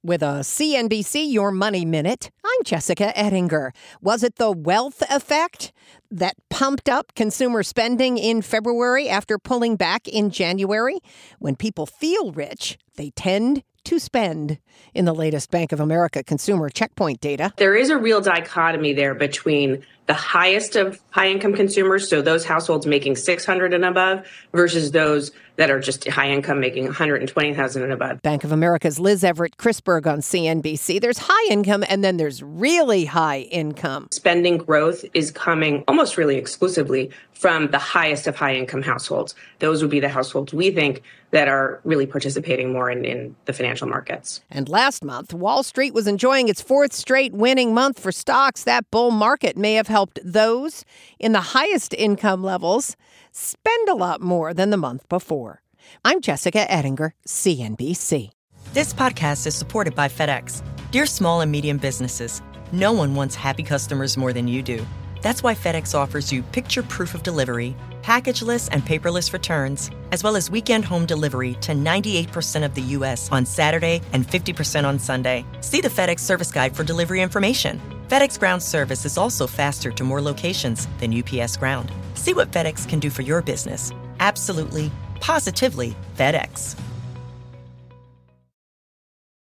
With a CNBC Your Money Minute, I'm Jessica Ettinger. Was it the wealth effect that pumped up consumer spending in February after pulling back in January? When people feel rich, they tend to spend. In the latest Bank of America Consumer Checkpoint data, there is a real dichotomy there between the highest of high-income consumers, so those households making $600 and above, versus those that are just high income making $120,000 and above. Bank of America's Liz Everett Chrisberg on CNBC. There's high income and then there's really high income. Spending growth is coming almost really exclusively from the highest of high income households. Those would be the households we think that are really participating more in the financial markets. And last month, Wall Street was enjoying its fourth straight winning month for stocks. That bull market may have helped those in the highest income levels spend a lot more than the month before. I'm Jessica Ettinger, CNBC. This podcast is supported by FedEx. Dear small and medium businesses, no one wants happy customers more than you do. That's why FedEx offers you picture proof of delivery, packageless and paperless returns, as well as weekend home delivery to 98% of the U.S. on Saturday and 50% on Sunday. See the FedEx service guide for delivery information. FedEx Ground service is also faster to more locations than UPS Ground. See what FedEx can do for your business. Absolutely, positively FedEx.